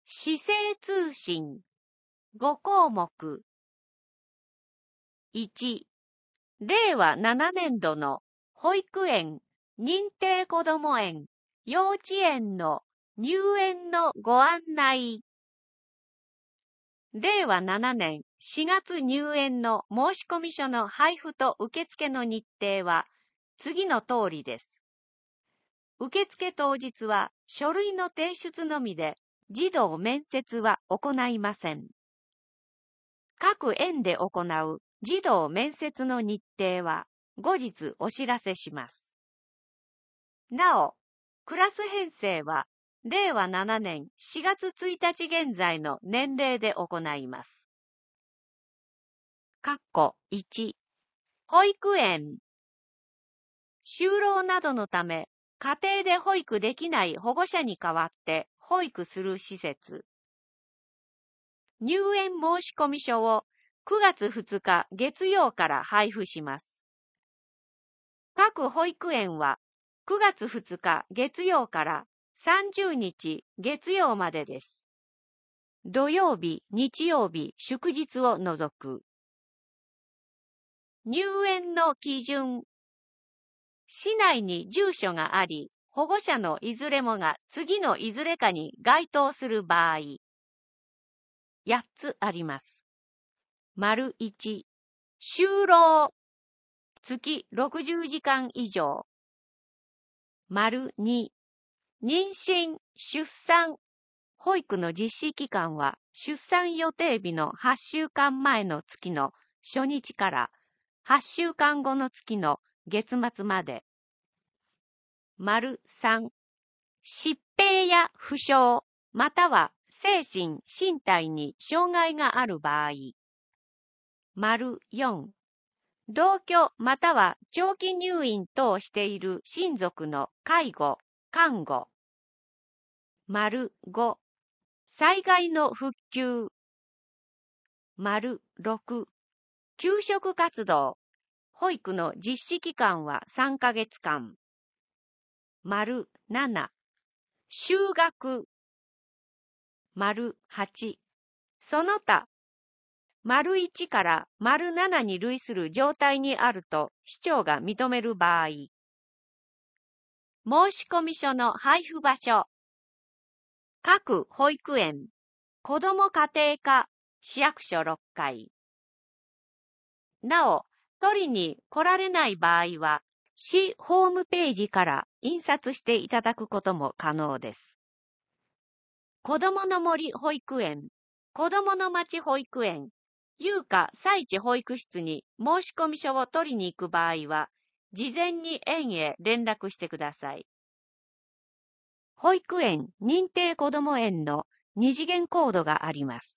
市政通信5項目。1、令和7年度の保育園、認定こども園、幼稚園の入園のご案内。令和7年4月入園の申込書の配布と受付の日程は次の通りです。受付当日は書類の提出のみで児童面接は行いません。各園で行う児童面接の日程は後日お知らせします。なお、クラス編成は令和7年4月1日現在の年齢で行います。1、保育園。就労などのため、家庭で保育できない保護者に代わって保育する施設。入園申込書を9月2日月曜から配布します。各保育園は9月2日月曜から30日月曜までです。土曜日、日曜日、祝日を除く。入園の基準。市内に住所があり、保護者のいずれもが次のいずれかに該当する場合、8つあります。1、就労。月60時間以上。2、妊娠、出産。保育の実施期間は出産予定日の8週間前の月の初日から8週間後の月の月末まで。3、疾病や負傷、または精神・身体に障害がある場合。4、同居または長期入院等している親族の介護・看護。5、災害の復旧。6、給食活動。保育の実施期間は3ヶ月間。7、就学。8、その他。1から7に類する状態にあると市長が認める場合。申込書の配布場所。各保育園、子ども家庭科、市役所6階。なお、取りに来られない場合は、市ホームページから印刷していただくことも可能です。子どもの森保育園、子どもの町保育園、有価災地保育室に申込書を取りに行く場合は、事前に園へ連絡してください。保育園認定こども園の2次元コードがあります。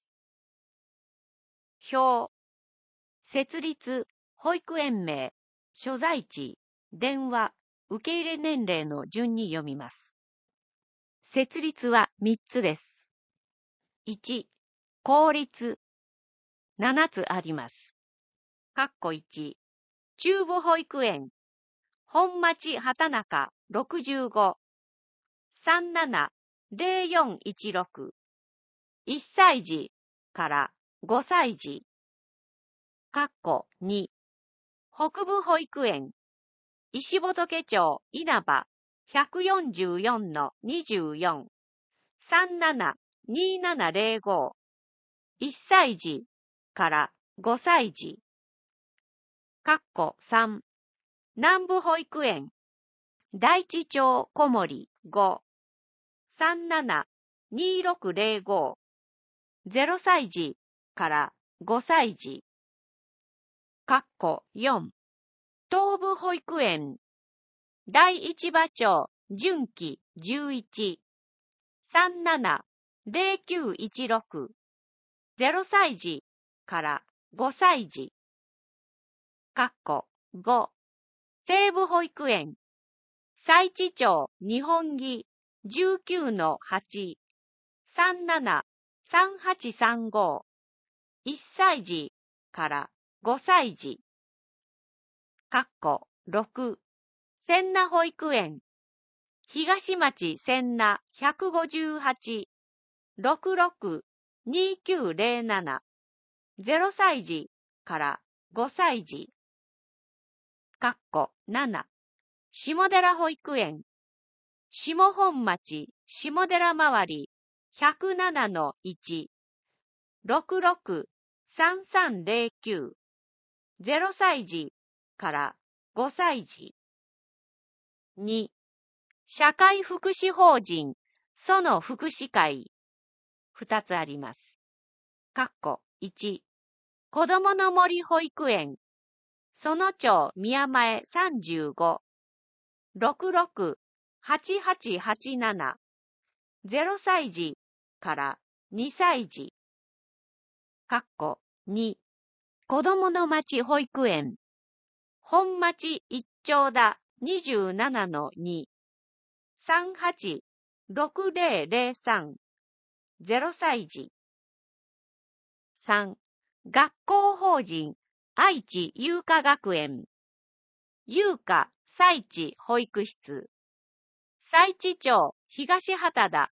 表。設立、保育園名、所在地、電話、受け入れ年齢の順に読みます。設立は3つです。1、公立。7つあります。1、中部保育園、本町畑中65、37-0416、1歳児から5歳児。2、北部保育園、石仏町稲葉144-24、37-2705、1歳児から5歳児。3、南部保育園、大地町小森5、37-2605、0歳児から5歳児。4、東部保育園、第一馬町純喜11、37-0916、0歳児から5歳児。5、西部保育園、西地町日本木19-8、37-3835、1歳児から5歳児。6、千名保育園、東町千名158、 662907 0歳児から5歳児。7、下寺保育園、下本町下寺周り 107-1、663309 0歳児から5歳児。2、社会福祉法人その福祉会。2つあります。1、子どもの森保育園、園町宮前35、668887 0歳児から2歳児。2、子どもの町保育園、本町一丁田 27-2、386003 0歳児。3、学校法人愛知優華学園、優華西地保育室、西地町東畑田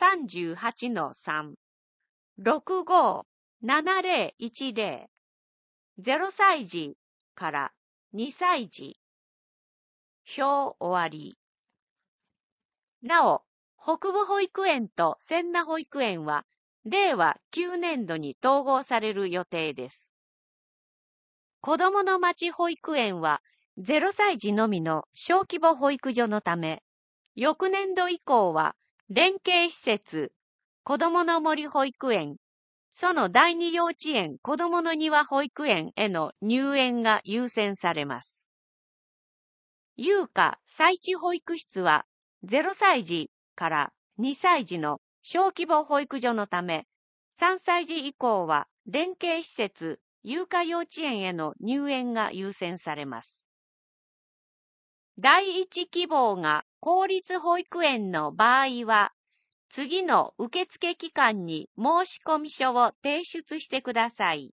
38-3、657010 0歳児から2歳児。表終わり。なお、北部保育園と千奈保育園は令和9年度に統合される予定です。子どもの町保育園は0歳児のみの小規模保育所のため、翌年度以降は連携施設、子どもの森保育園、その第二幼稚園子どもの庭保育園への入園が優先されます。優華西地保育室は0歳児から2歳児の小規模保育所のため、3歳児以降は連携施設、優華幼稚園への入園が優先されます。第一希望が公立保育園の場合は、次の受付期間に申込書を提出してください。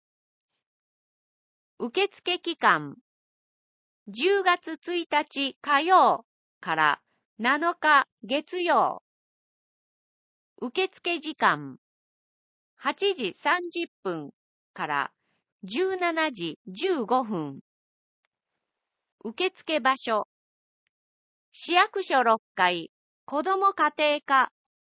受付期間、10月1日火曜から7日月曜。受付時間、8時30分から17時15分。受付場所、市役所6階、子ども家庭課。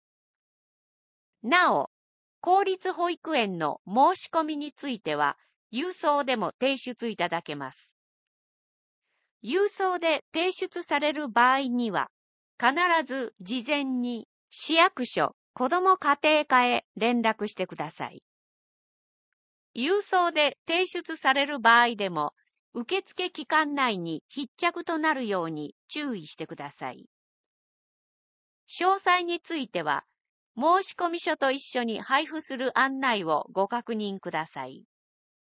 なお、公立保育園の申し込みについては、郵送でも提出いただけます。郵送で提出される場合には、必ず事前に市役所、子ども家庭課へ連絡してください。郵送で提出される場合でも、受付期間内に必着となるように注意してください。詳細については、申込書と一緒に配布する案内をご確認ください。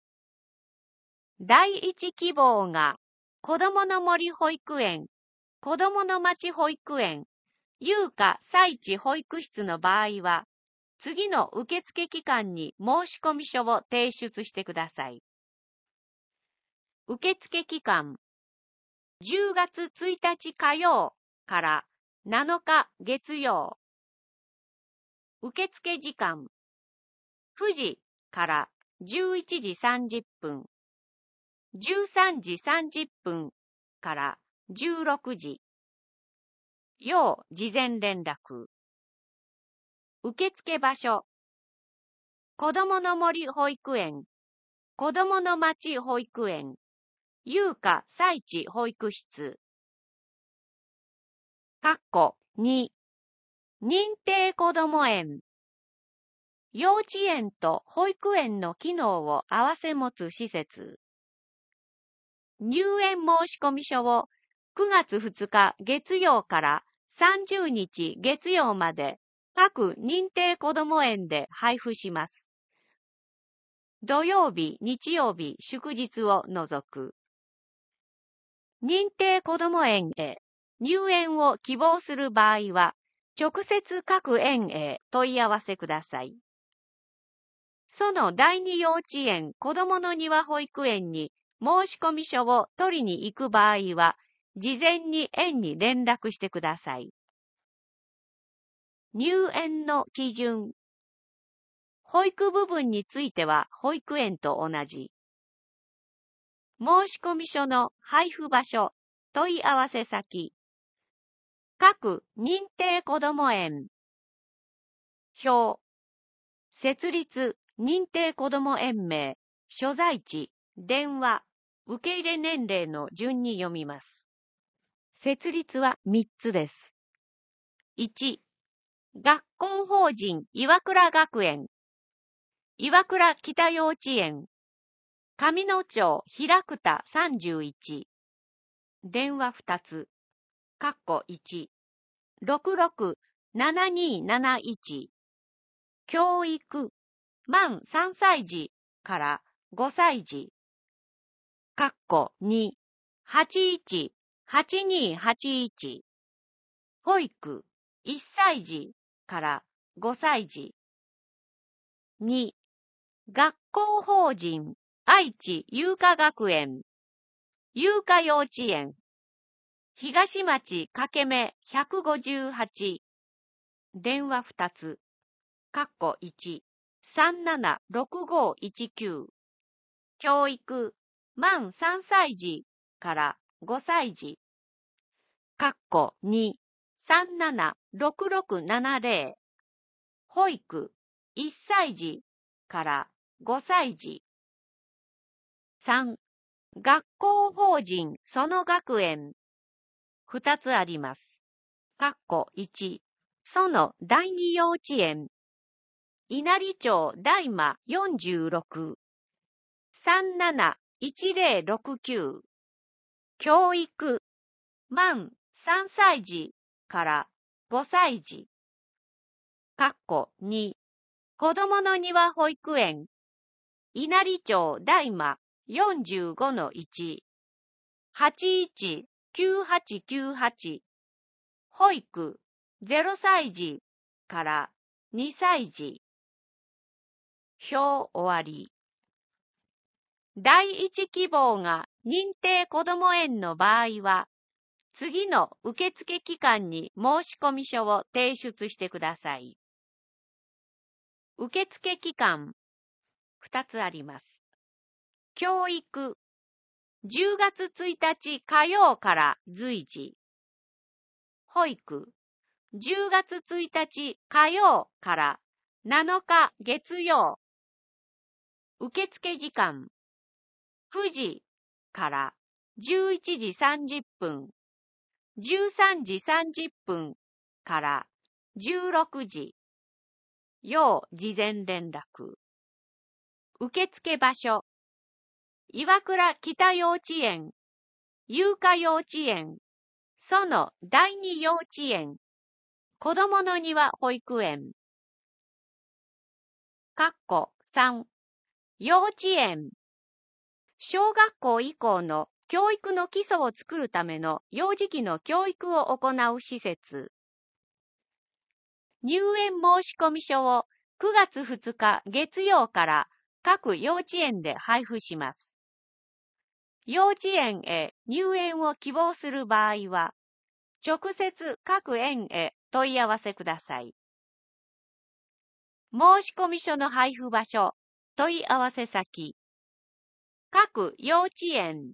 第一希望が、子どもの森保育園、子どもの町保育園、優華西地保育室の場合は、次の受付期間に申込書を提出してください。受付期間、10月1日火曜から7日月曜。受付時間、9時から11時30分、13時30分から16時。要事前連絡。受付場所、子どもの森保育園、子どもの町保育園、優華西地保育室。2、認定こども園。幼稚園と保育園の機能を併せ持つ施設。入園申込書を9月2日月曜から30日月曜まで各認定こども園で配布します。土曜日、日曜日、祝日を除く。認定こども園へ入園を希望する場合は、直接各園へ問い合わせください。その第二幼稚園子どもの庭保育園に申込書を取りに行く場合は、事前に園に連絡してください。入園の基準。 保育部分については保育園と同じ。申込書の配布場所、問い合わせ先。各認定こども園。表。設立認定こども園名、所在地、電話、受け入れ年齢の順に読みます。設立は3つです。1、学校法人岩倉学園、岩倉北幼稚園、上野町平久田31、電話2つ、1、667271、教育、満3歳児から5歳児、2、818281、保育、1歳児から5歳児。2、学校法人愛知有華学園、有華幼稚園、東町掛目158、電話2つ、1、376519、教育、満3歳児から5歳児、2、376670、保育、1歳児から5歳児。3、学校法人その学園。2つあります。1、その第二幼稚園。稲荷町大間46、371069。教育、満3歳児から5歳児。2、子どもの庭保育園。稲荷町大間45-1、819898。保育、0歳児から2歳児。表終わり。第一希望が認定こども園の場合は、次の受付機関に申込書を提出してください。受付機関、2つあります。教育、10月1日火曜から随時。保育、10月1日火曜から7日月曜。受付時間、9時から11時30分、13時30分から16時。要事前連絡。受付場所、岩倉北幼稚園、有華幼稚園、その第二幼稚園、子どもの庭保育園。3、幼稚園。小学校以降の教育の基礎を作るための幼児期の教育を行う施設。入園申込書を9月2日月曜から各幼稚園で配布します。幼稚園へ入園を希望する場合は、直接各園へ問い合わせください。申込書の配布場所、問い合わせ先。各幼稚園。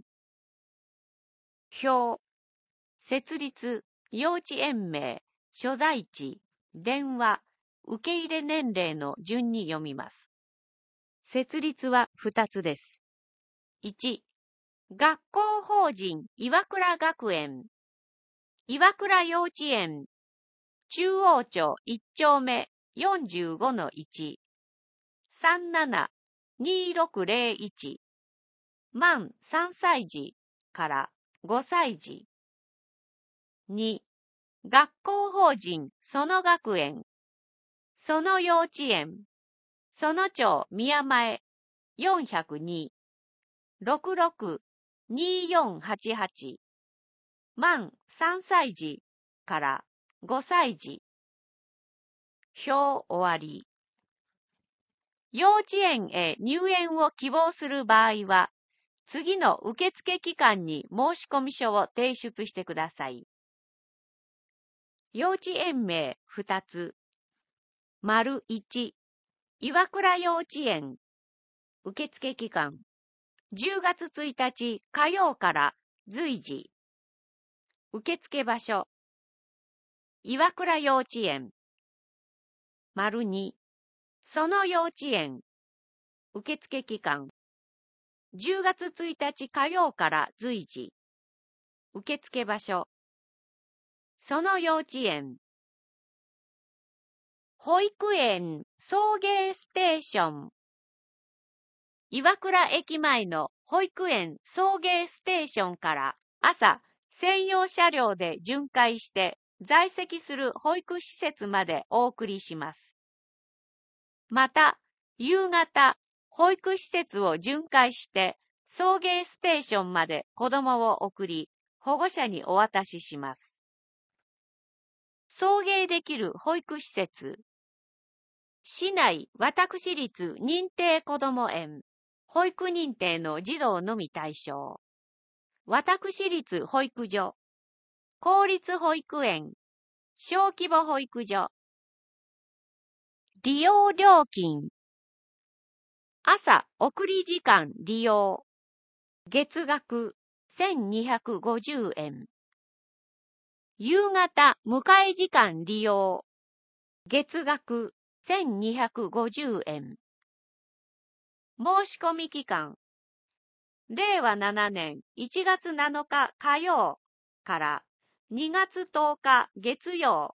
表。設立、幼稚園名、所在地、電話、受け入れ年齢の順に読みます。設立は2つです。1、学校法人岩倉学園。岩倉幼稚園。中央町1丁目45-1。372601。満3歳児から5歳児。2、学校法人その学園。その幼稚園。その町宮前402。662488。満3歳児から5歳児。表終わり。幼稚園へ入園を希望する場合は、次の受付機関に申込書を提出してください。幼稚園名2つ。1、 岩倉幼稚園受付期間10月1日火曜から随時。受付場所岩倉幼稚園。2、その幼稚園。受付期間10月1日火曜から随時。受付場所その幼稚園。保育園送迎ステーション。岩倉駅前の保育園送迎ステーションから朝専用車両で巡回して在籍する保育施設までお送りします。また、夕方、保育施設を巡回して送迎ステーションまで子供を送り、保護者にお渡しします。送迎できる保育施設。市内私立認定こども園。保育認定の児童のみ対象。私立保育所。公立保育園。小規模保育所。利用料金。朝送り時間利用。月額1250円。夕方迎え時間利用。月額1250円。申し込み期間。令和7年1月7日火曜から2月10日月曜。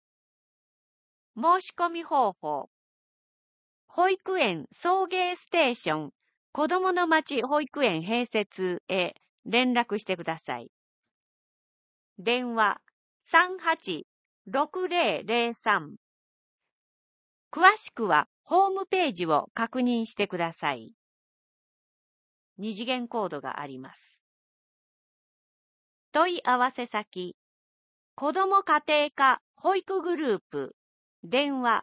申し込み方法。保育園送迎ステーション子どもの町保育園併設へ連絡してください。電話38-6003。詳しくはホームページを確認してください。二次元コードがあります。問い合わせ先、子ども家庭科保育グループ、電話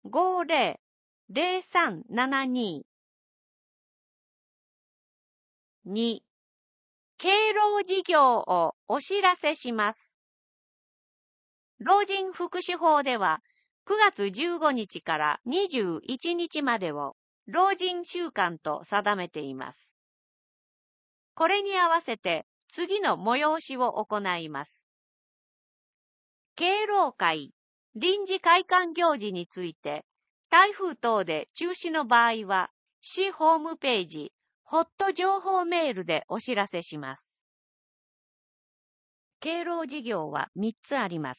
50-0372。2、敬老事業をお知らせします。老人福祉法では、9月15日から21日までを老人週間と定めています。これに合わせて次の催しを行います。敬老会、臨時会館行事について、台風等で中止の場合は、市ホームページ、ホット情報メールでお知らせします。敬老事業は3つあります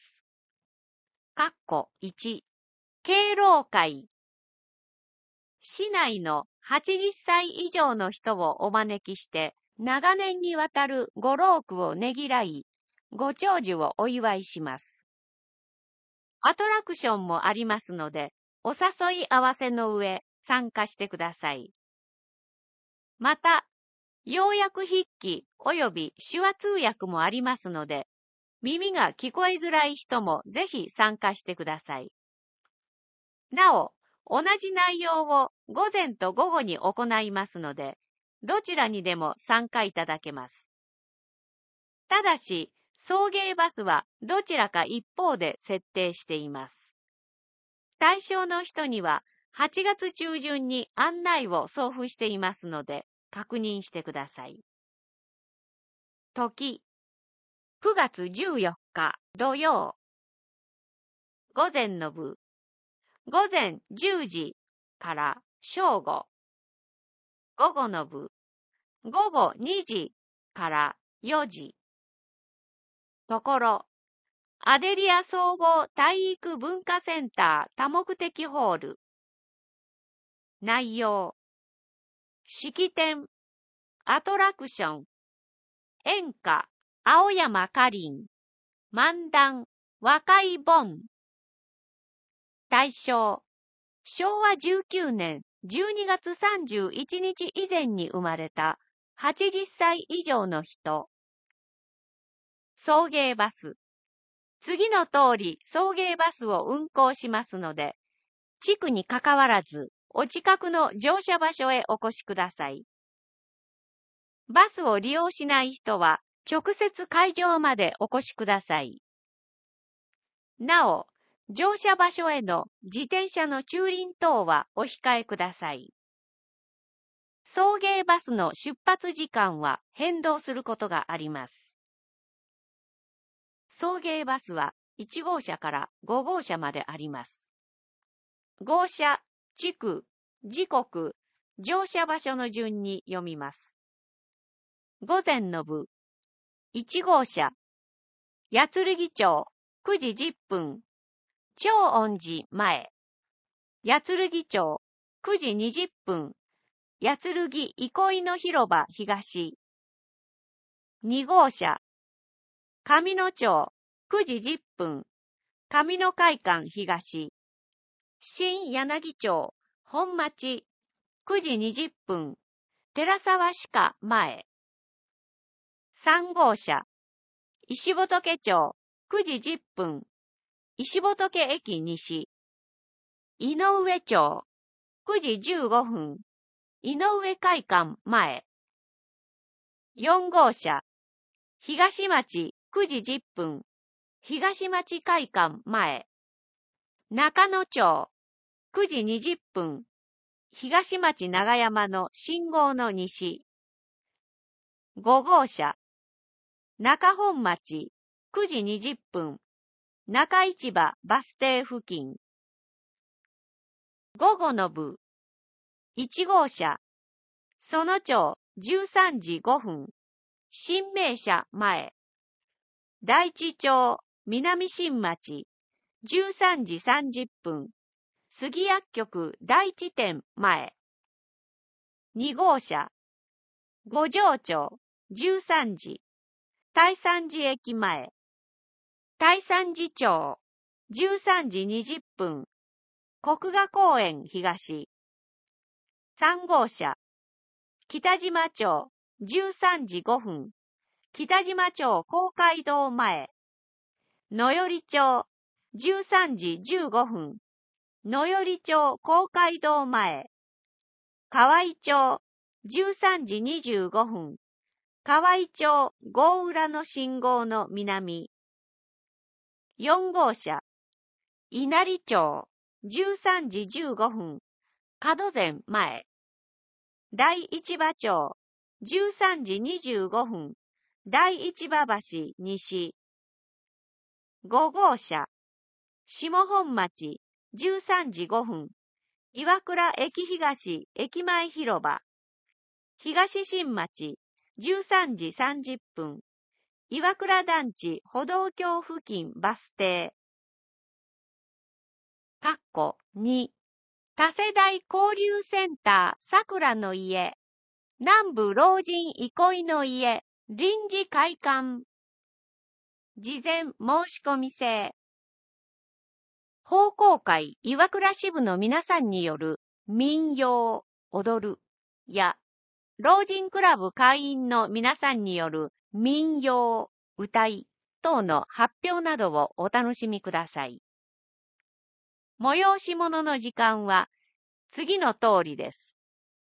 。1、敬老会。市内の80歳以上の人をお招きして、長年にわたるご老苦をねぎらい、ご長寿をお祝いします。アトラクションもありますので、お誘い合わせの上、参加してください。また、要約筆記及び手話通訳もありますので、耳が聞こえづらい人もぜひ参加してください。なお、同じ内容を午前と午後に行いますので、どちらにでも参加いただけます。ただし、送迎バスはどちらか一方で設定しています。対象の人には8月中旬に案内を送付していますので、確認してください。時、9月14日土曜。午前の部、午前10時から正午。午後の部、午後2時から4時。ところ、アデリア総合体育文化センター多目的ホール。内容、式典、アトラクション、演歌、青山かりん、漫談、和解本。対象、昭和19年12月31日以前に生まれた80歳以上の人。送迎バス。次の通り送迎バスを運行しますので、地区にかかわらず、お近くの乗車場所へお越しください。バスを利用しない人は、直接会場までお越しください。なお、 乗車場所への自転車の駐輪等はお控えください。送迎バスの出発時間は変動することがあります。送迎バスは1号車から5号車まであります。号車、地区、時刻、乗車場所の順に読みます。午前の部、1号車、八剣町、9時10分、長恩寺前、八剣町、9時20分、八剣憩いの広場東、2号車、上野町、9時10分、上野会館東、新柳町、本町、9時20分、寺沢歯科前、3号車、石仏町、9時10分、石仏駅西、井上町、9時15分、井上会館前、4号車、東町、9時10分、東町会館前、中野町、9時20分、東町長山の信号の西、5号車、中本町、9時20分、中市場バス停付近、午後の部、1号車、園町13時5分、新名社前、大地町南新町13時30分、杉薬局第一店前、2号車、五条町13時、大山寺駅前、大山寺町13時20分、国画公園東、3号車、北島町13時5分、北島町公会堂前、野寄町13時15分、野寄町公会堂前、河合町13時25分、河合町郷浦の信号の南、4号車、稲荷町13時15分、門前前、大市場町13時25分、大市場橋西、5号車、下本町13時5分、岩倉駅東駅前広場、東新町13時30分、岩倉団地歩道橋付近バス停。2、多世代交流センター桜の家、南部老人憩いの家、臨時会館。事前申し込み制。奉公会岩倉支部の皆さんによる民謡、踊るや、老人クラブ会員の皆さんによる民謡、歌い等の発表などをお楽しみください。催し物の時間は次の通りです。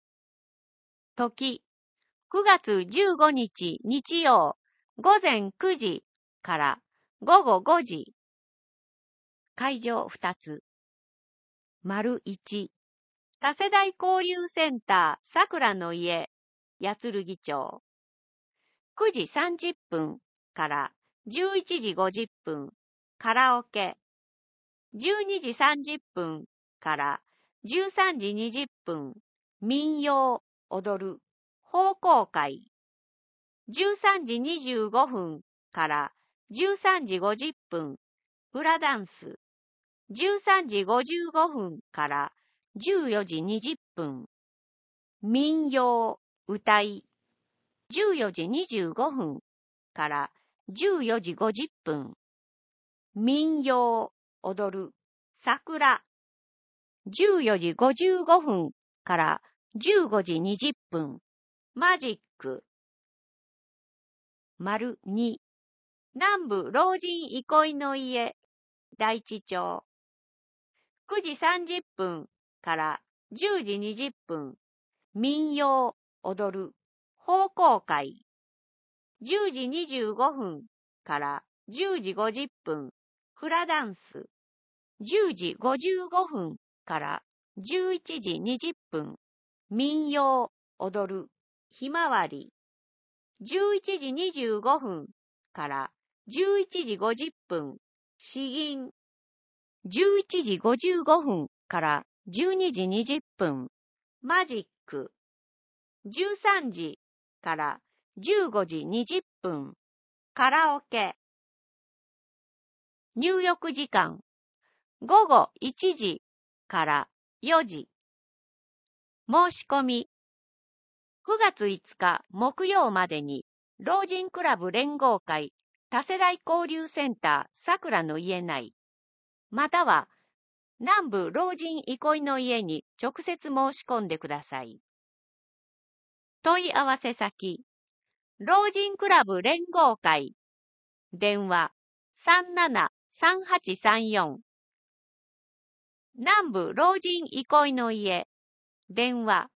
時、9月15日日曜午前9時から午後5時。会場2つ。丸1、多世代交流センター桜の家、八剣町。9時30分から11時50分、カラオケ。12時30分から13時20分、民謡、踊る、奉公会。13時25分から13時50分、フラダンス。13時55分から14時20分、民謡、歌い。14時25分から14時50分、民謡、踊る、桜。14時55分から15時20分、マジック。丸2、南部老人憩いの家、大地町。9時30分から10時20分、民謡、踊る、奉公会。10時25分から10時50分、フラダンス。 10時55分から11時20分、民謡、踊る、ひまわり。11時25分から11時50分、詩吟。11時55分から12時20分、マジック。13時から15時20分、カラオケ。入浴時間、午後1時から4時。申し込み、9月5日木曜までに、老人クラブ連合会多世代交流センターさくらの家内、または南部老人憩いの家に直接申し込んでください。問い合わせ先、老人クラブ連合会、電話373834。南部老人憩いの家、電話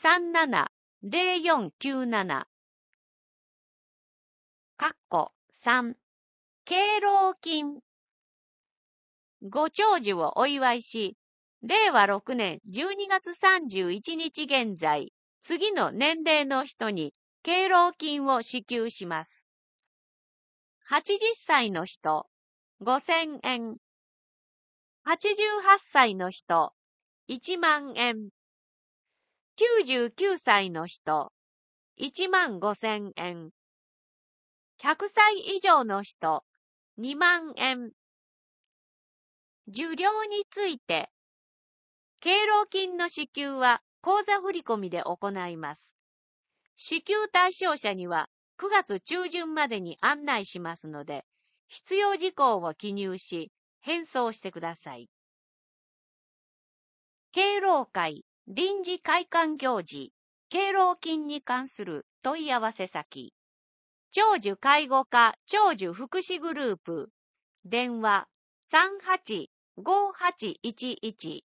370497。3、敬老金。ご長寿をお祝いし、令和6年12月31日現在、次の年齢の人に敬老金を支給します。80歳の人、5000円。88歳の人、1万円。99歳の人、1万5000円。100歳以上の人、2万円。受領について、敬老金の支給は口座振込で行います。支給対象者には9月中旬までに案内しますので、必要事項を記入し、返送してください。敬老会、臨時会館行事、敬老金に関する問い合わせ先、長寿介護課長寿福祉グループ、電話385811